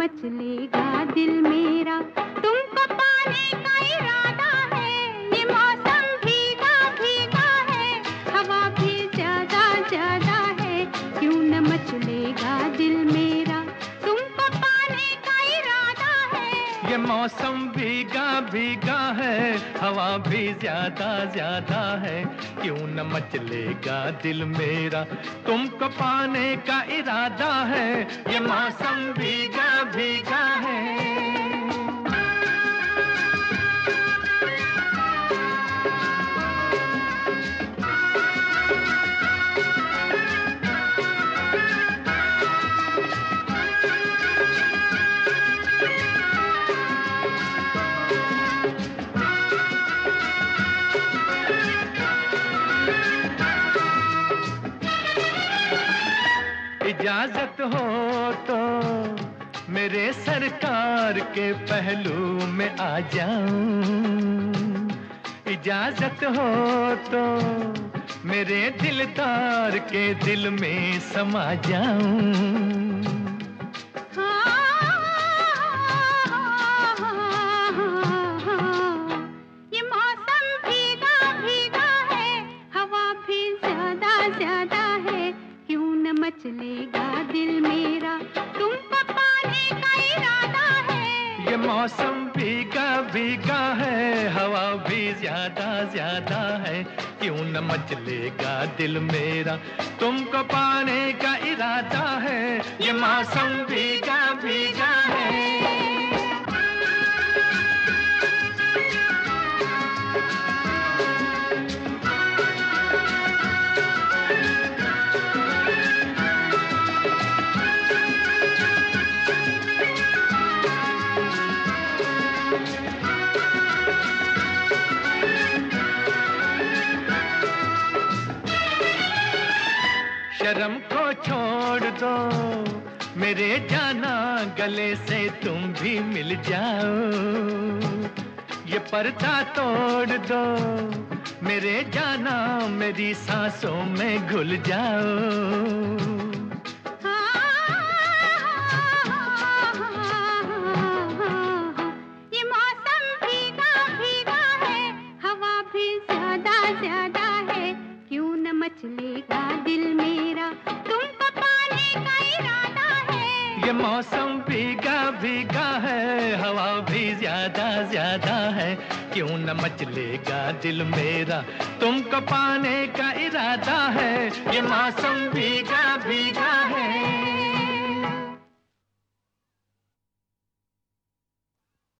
मचलेगा दिल मेरा, तुमको पाने का इरादा है। ये मौसम भीगा भीगा है, हवा भी ज्यादा ज्यादा है, क्यों न मचलेगा दिल मेरा, तुमको पाने का इरादा है। ये मौसम भीगा भीगा है, हवा भी ज्यादा ज्यादा है, क्यों न मचलेगा दिल मेरा, तुमको पाने का इरादा है। ये मौसम भीगा भीगा है। इजाजत हो तो मेरे सरकार के पहलू में आ जाऊं, इजाजत हो तो मेरे दिलदार के दिल में समा जाऊं। ये मौसम भीगा भीगा है, हवा भी ज्यादा ज्यादा है, क्यों न मचलेगा दिल मेरा, तुमको पाने का इरादा है। ये मौसम भीगा भीगा है, हवा भी ज्यादा ज्यादा है, क्यों न मचलेगा दिल मेरा, तुमको पाने का इरादा है। ये मौसम भीगा भीगा है। शर्म को छोड़ दो मेरे जाना, गले से तुम भी मिल जाओ, ये पर्दा तोड़ दो मेरे जाना, मेरी सांसों में घुल जाओ। ये मौसम भीगा भीगा है, हवा भी ज्यादा ज्यादा है, क्यों न मचलेगा दिल मेरा, तुमको पाने का इरादा है। ये मौसम भीगा भीगा है, हवा भी ज्यादा ज्यादा है, क्यों न मचलेगा दिल मेरा, तुमको पाने का इरादा है। ये मौसम भीगा भीगा है।